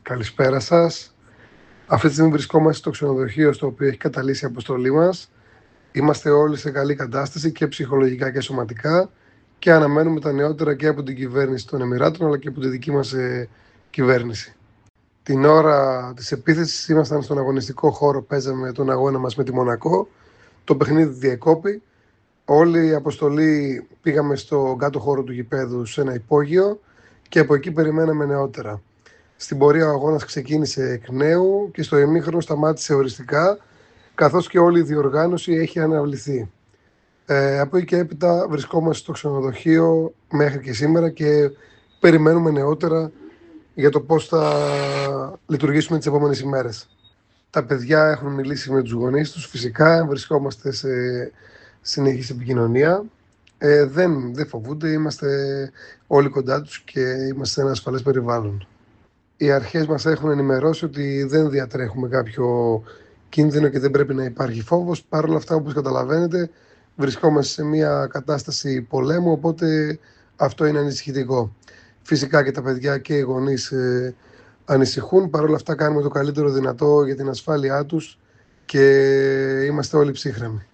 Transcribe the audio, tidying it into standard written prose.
Καλησπέρα σας. Αυτή τη στιγμή βρισκόμαστε στο ξενοδοχείο στο οποίο έχει καταλήξει η αποστολή μας. Είμαστε όλοι σε καλή κατάσταση και ψυχολογικά και σωματικά και αναμένουμε τα νεότερα και από την κυβέρνηση των Εμιράτων αλλά και από τη δική μας κυβέρνηση. Την ώρα της επίθεσης ήμασταν στον αγωνιστικό χώρο, παίζαμε τον αγώνα μας με τη Μονακό. Το παιχνίδι διεκόπη. Όλη η αποστολή πήγαμε στο κάτω χώρο του γηπέδου σε ένα υπόγειο και από εκεί περιμέναμε νεότερα. Στην πορεία ο αγώνας ξεκίνησε εκ νέου και στο ημίχρονο σταμάτησε οριστικά, καθώς και όλη η διοργάνωση έχει αναβληθεί. Από εκεί και έπειτα βρισκόμαστε στο ξενοδοχείο μέχρι και σήμερα και περιμένουμε νεότερα για το πώς θα λειτουργήσουμε τις επόμενες ημέρες. Τα παιδιά έχουν μιλήσει με τους γονείς τους, φυσικά βρισκόμαστε σε συνεχής επικοινωνία. Δεν φοβούνται, είμαστε όλοι κοντά τους και είμαστε σε ένα ασφαλές περιβάλλον. Οι αρχές μας έχουν ενημερώσει ότι δεν διατρέχουμε κάποιο κίνδυνο και δεν πρέπει να υπάρχει φόβος. Παρ' όλα αυτά, όπως καταλαβαίνετε, βρισκόμαστε σε μια κατάσταση πολέμου, οπότε αυτό είναι ανησυχητικό. Φυσικά και τα παιδιά και οι γονείς ανησυχούν. Παρ' όλα αυτά κάνουμε το καλύτερο δυνατό για την ασφάλειά τους και είμαστε όλοι ψύχρεμοι.